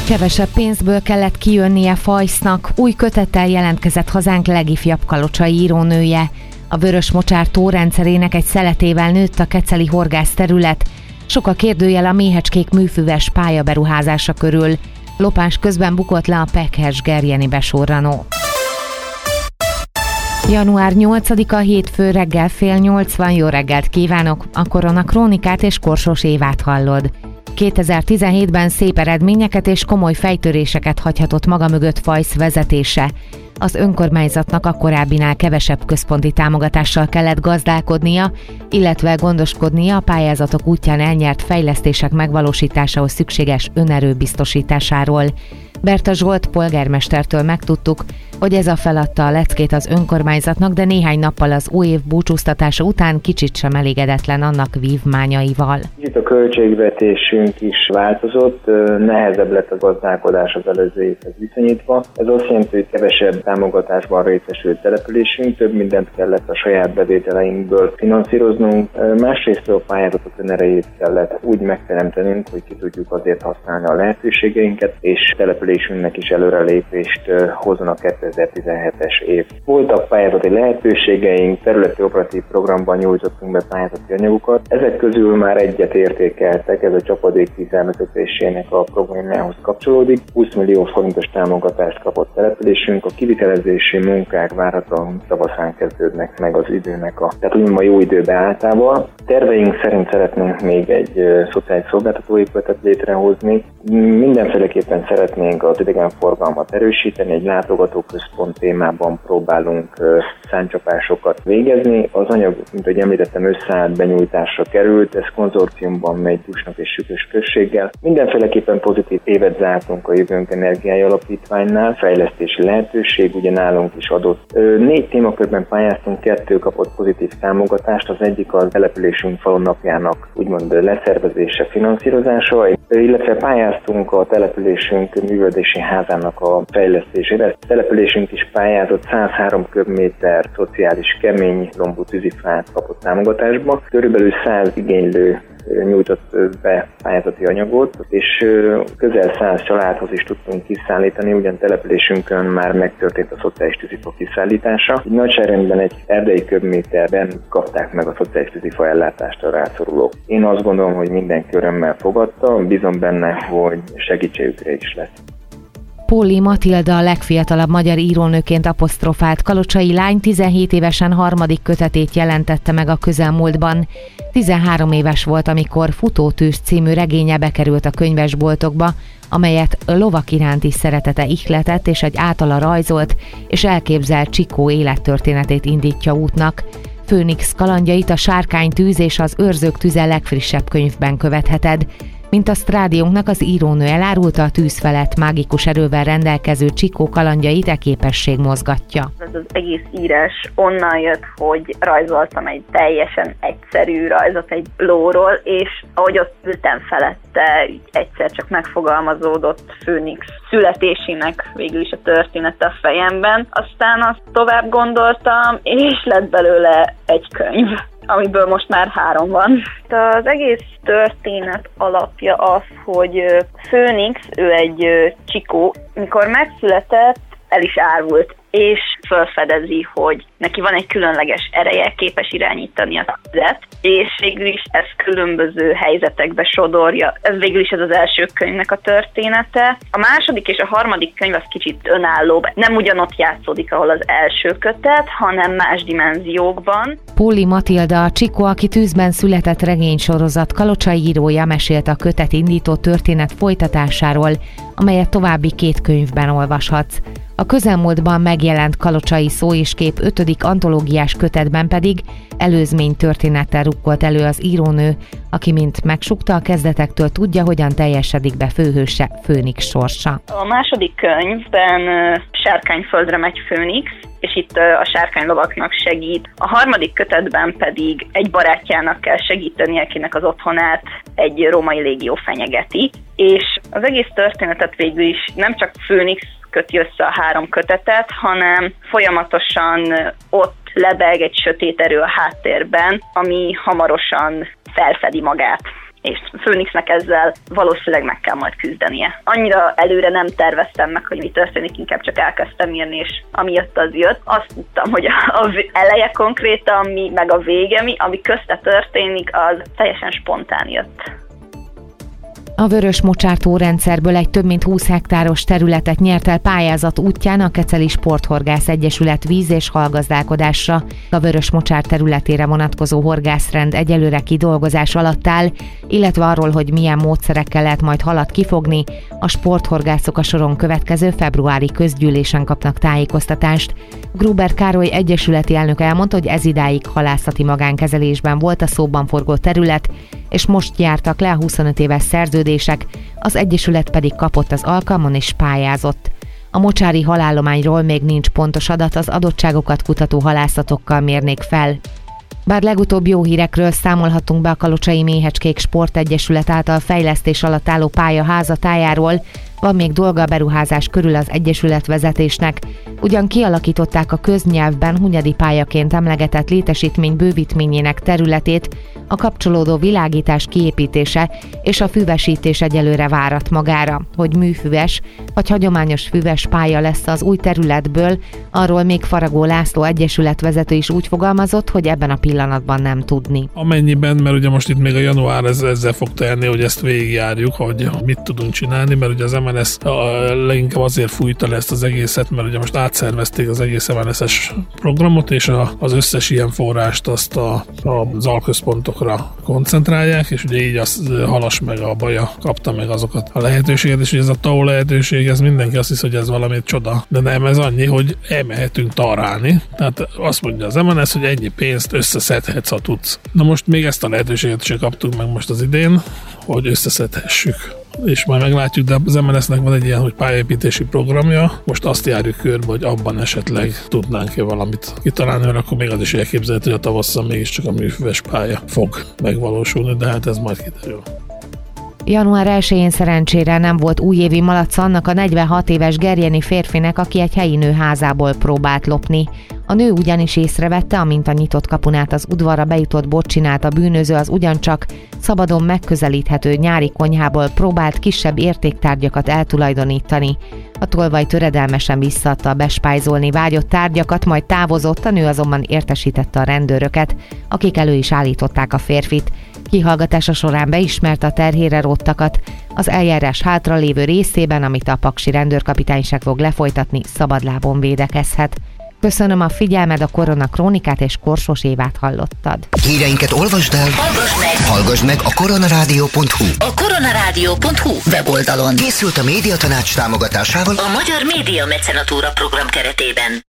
Kevesebb pénzből kellett kijönnie Fajsznak, új kötettel jelentkezett hazánk legifjabb kalocsai írónője. A Vörös Mocsár tórendszerének egy szeletével nőtt a keceli horgászterület. Sok a kérdőjel a Méhecskék műfüves pályaberuházása körül. Lopás közben bukott le a Pekhes Gerjeni besorranó. Január 8-a hétfő reggel 7:30. Jó reggelt kívánok! A Korona Krónikát és Korsos Évát hallod. 2017-ben szép eredményeket és komoly fejtöréseket hagyhatott maga mögött Fajsz vezetése. Az önkormányzatnak a korábbinál kevesebb központi támogatással kellett gazdálkodnia, illetve gondoskodnia a pályázatok útján elnyert fejlesztések megvalósításához szükséges önerő biztosításáról. Berta Zsolt polgármestertől megtudtuk, hogy ez a feladta a leckét az önkormányzatnak, de néhány nappal az új év búcsúztatása után kicsit sem elégedetlen annak vívmányaival. Itt a költségvetésünk is változott, nehezebb lett a gazdálkodás az előző évhez viszonyítva. Ez azt jelenti, hogy kevesebb támogatásban részesült településünk, több mindent kellett a saját bevételeinkből finanszíroznunk, másrészt a pályázatok önerejét kellett úgy megteremtenünk, hogy ki tudjuk azért használni a lehetőségeinket, és településünknek is előrelépést hozzon a 2017-es év. Voltak pályázati lehetőségeink, területi operatív programban nyújtottunk be pályázati anyagokat. Ezek közül már egyet értékeltek, ez a csapadék vízelvezetésének a programjához kapcsolódik. 20 millió forintos támogatást kapott településünk, a kivitelezési munkák várhatóan tavaszán kezdődnek meg az időnek tehát úgymond a jó időbe álltával. Terveink szerint szeretnénk még egy szociális szolgáltatóépületet létrehozni. Mindenféleképpen szeretnénk az idegenforgalmat erősíteni, egy látogatóközpont témában próbálunk száncsapásokat végezni. Az anyag, mint ahogy említettem, összeállt benyújtásra került, ez konzorciumban megy Dusnak és Sükös községgel. Mindenféleképpen pozitív évet zártunk a Jövőnk Energiái Alapítványnál, fejlesztési lehetőség ugye nálunk is adott. 4 témakörben pályáztunk, 2 kapott pozitív támogatást, az egyik a településünk falunapjának úgymond leszervezése, finanszírozása, illetve pályáztunk a településünk művelődési házának a fejlesztésére. A településünk is pályázott 103 köbméter szociális kemény lombú tűzifát kapott támogatásba. Körülbelül 100 igénylő nyújtott be pályázati anyagot, és közel 100 családhoz is tudtunk kiszállítani, ugyan településünkön már megtörtént a szociális tűzifa kiszállítása. Így nagyságrendben egy erdei köbméterben kapták meg a szociális tűzifa ellátást a rászorulók. Én azt gondolom, hogy mindenki örömmel fogadta, bízom benne, hogy segítségükre is lesz. Póli Matilda a legfiatalabb magyar írónőként aposztrofált kalocsai lány 17 évesen harmadik kötetét jelentette meg a közelmúltban. 13 éves volt, amikor Futótűz című regénye bekerült a könyvesboltokba, amelyet lovak iránti szeretete ihletett és egy általa rajzolt és elképzelt Csikó élettörténetét indítja útnak. Főnix kalandjait a Sárkánytűz és az Őrzők tüze legfrissebb könyvben követheted. Mint azt rádiónknak az írónő elárulta, a tűz felett mágikus erővel rendelkező Csikó kalandjait képesség mozgatja. Ez az egész írás onnan jött, hogy rajzoltam egy teljesen egyszerű rajzot egy lóról, és ahogy ott ültem felette, egyszer csak megfogalmazódott Főnix születésének végül is a története a fejemben. Aztán azt tovább gondoltam, és lett belőle egy könyv, amiből most már 3 van. Az egész történet alapja az, hogy Főnix, ő egy Csikó, mikor megszületett, el is árvult, és felfedezi, hogy neki van egy különleges ereje, képes irányítani a tüzet, és végül is ez különböző helyzetekbe sodorja. Ez végül is ez az első könyvnek a története. A második és a harmadik könyv az kicsit önálló, nem ugyanott játszódik, ahol az első kötet, hanem más dimenziókban. Póli Matilda, a Csikó, aki tűzben született regénysorozat kalocsai írója, mesélt a kötet indító történet folytatásáról, amelyet további 2 könyvben olvashatsz. A közelmúltban megjelent kalocsai szó és kép 5. antológiás kötetben pedig előzmény történettel rukkolt elő az írónő, aki mint megsukta a kezdetektől tudja, hogyan teljesedik be főhőse, Főnix sorsa. A második könyvben Sárkányföldre megy Főnix, és itt a sárkánylovaknak segít. A harmadik kötetben pedig egy barátjának kell segíteni, akinek az otthonát egy római légió fenyegeti. És az egész történetet végül is nem csak Főnix köti össze a 3 kötetet, hanem folyamatosan ott lebeg egy sötét erő a háttérben, ami hamarosan felfedi magát. és Phoenixnek ezzel valószínűleg meg kell majd küzdenie. Annyira előre nem terveztem meg, hogy mi történik, inkább csak elkezdtem írni, és ami jött, az jött. Azt tudtam, hogy az eleje konkrétan mi, meg a vége mi, ami közte történik, az teljesen spontán jött. A Vörös Mocsár órendszerből egy több mint 20 hektáros területet nyert el pályázat útján a Keceli Sporthorgász Egyesület víz- és halgazdálkodásra. A Vörös Mocsár területére vonatkozó horgászrend egyelőre kidolgozás alatt áll, illetve arról, hogy milyen módszerekkel lehet majd halat kifogni, a sporthorgászok a soron következő februári közgyűlésen kapnak tájékoztatást. Gruber Károly egyesületi elnök elmondta, hogy ez idáig halászati magánkezelésben volt a szóban forgó terület, és most jártak le a 25 éves szerződések, az egyesület pedig kapott az alkalmon és pályázott. A mocsári halállományról még nincs pontos adat, az adottságokat kutató halászatokkal mérnék fel. Bár legutóbb jó hírekről számolhatunk be a Kalocsai Méhecskék Sportegyesület által fejlesztés alatt álló pálya házatájáról, van még dolga a beruházás körül az egyesület vezetésnek. Ugyan kialakították a köznyelvben Hunyadi pályaként emlegetett létesítmény bővítményének területét, a kapcsolódó világítás kiépítése és a füvesítés egyelőre várat magára. Hogy műfüves vagy hagyományos füves pálya lesz az új területből, arról még Faragó László egyesületvezető is úgy fogalmazott, hogy ebben a pillanatban nem tudni. Amennyiben, mert ugye most itt még a január ezzel fog telni, hogy ezt végigjárjuk, hogy mit tudunk csinálni, mert ugye az MNS leginkább azért fújta le ezt az egészet, mert ugye most átszervezték az egész MNS-es programot, és az összes ilyen forrást azt az alközpontokra koncentrálják, és ugye így az Halas meg a Baja kapta meg azokat a lehetőséget, és ugye ez a TAO lehetőség, ez mindenki azt hisz, hogy ez valami csoda, de nem, ez annyi, hogy elmehetünk tarálni, tehát azt mondja az MNS, hogy ennyi pénzt összeszedhetsz, ha tudsz. Na most még ezt a lehetőséget sem kaptuk meg most az idén, hogy összeszedhessük. És majd meglátjuk, de az MNS-nek van egy ilyen, hogy pályaépítési programja. Most azt járjuk körbe, hogy abban esetleg tudnánk-e valamit kitalálni, mert akkor még az is elképzelhető, hogy a tavasszal mégiscsak a műfüves pálya fog megvalósulni, de hát ez majd kiderül. Január 1-én szerencsére nem volt újévi malaca annak a 46 éves gerjeni férfinek, aki egy helyi nő házából próbált lopni. A nő ugyanis észrevette, amint a nyitott kapun át az udvarra bejutott bot csinált a bűnöző, az ugyancsak szabadon megközelíthető nyári konyhából próbált kisebb értéktárgyakat eltulajdonítani. A tolvaj töredelmesen visszaadta a bespájzolni vágyott tárgyakat, majd távozott, a nő azonban értesítette a rendőröket, akik elő is állították a férfit. Kihallgatása során beismerte a terhére róttakat. Az eljárás hátralévő részében, amit a paksi rendőrkapitányság fog lefolytatni, szabadlábon védekezhet. Köszönöm a figyelmed, a Korona Krónikát és Korsos Évát hallottad. Híreinket olvasd el, hallgass meg a koronarádió.hu. A koronarádió.hu weboldalon Készült a Médiatanács támogatásával a Magyar Média Mecenatúra program keretében.